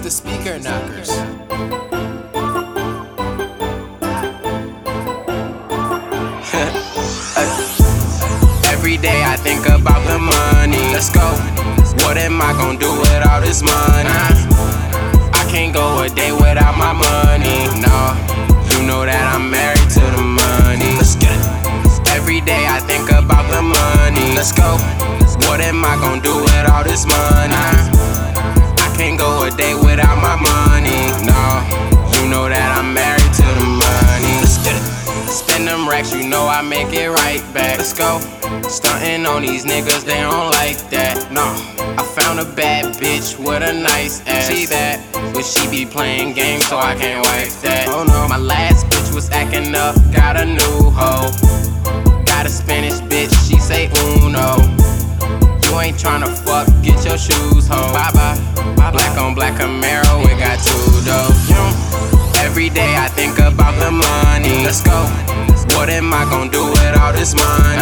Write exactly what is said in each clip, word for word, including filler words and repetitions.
the speaker knockers. Every day I think about the money. Let's go. What am I gonna do with all this money? I can't go a day without my money. No, you know that I'm married to the money. Let's get it. Every day I think about the money. Let's go. What am I gonna do with all this money? I can't go a day without my money. No, you know that I'm married to the money. Let's get it. Spend them racks, you know I make it right back. Let's go. Stuntin' on these niggas, they don't like that. No, I found a bad bitch with a nice ass. See that? But she be playing games, so I can't wife that. Oh no, my last bitch was acting up, got a new hoe. Got a Spanish bitch, she say uno. You ain't tryna fuck, get your shoes, ho. Bye bye. Black on black Camaro, we got two though. Every day I think about the money. Let's go. What am I gonna do with all this money?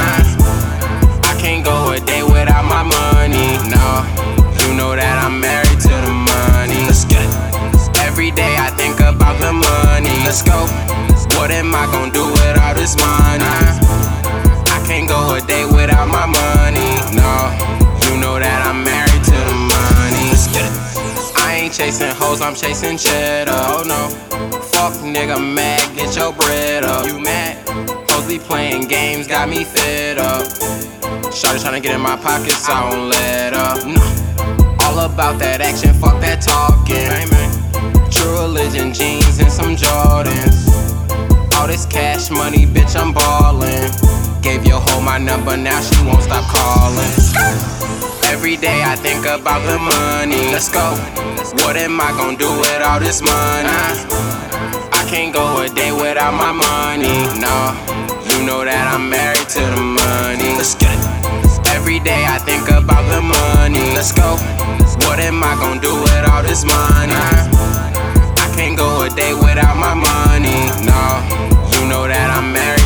I can't go a day without my money. No, you know that I'm married to the money. Let's get it. Every day I think about the money. Let's go. What am I gonna do with all this money? I can't go a day without my money. No, you know that I'm married to the money. Let's get it. I ain't chasing hoes, I'm chasing cheddar. Oh no, fuck nigga mad, get your bread up. You mad? Hoes be playing games, got me fed up. Shawty tryna get in my pockets, I won't let up. No, all about that action, fuck that talking. True religion jeans and some Jordans. All this cash money, bitch, I'm ballin'. Gave your hoe my number, now she won't stop calling. Every day I think about the money. Let's go. What am I gonna do with all this money? I can't go a day without my money. No, you know that I'm married to the money. Let's get it. Every day I think about the money. Let's go. What am I gonna do with all this money? I can't go a day without my money. No, you know that I'm married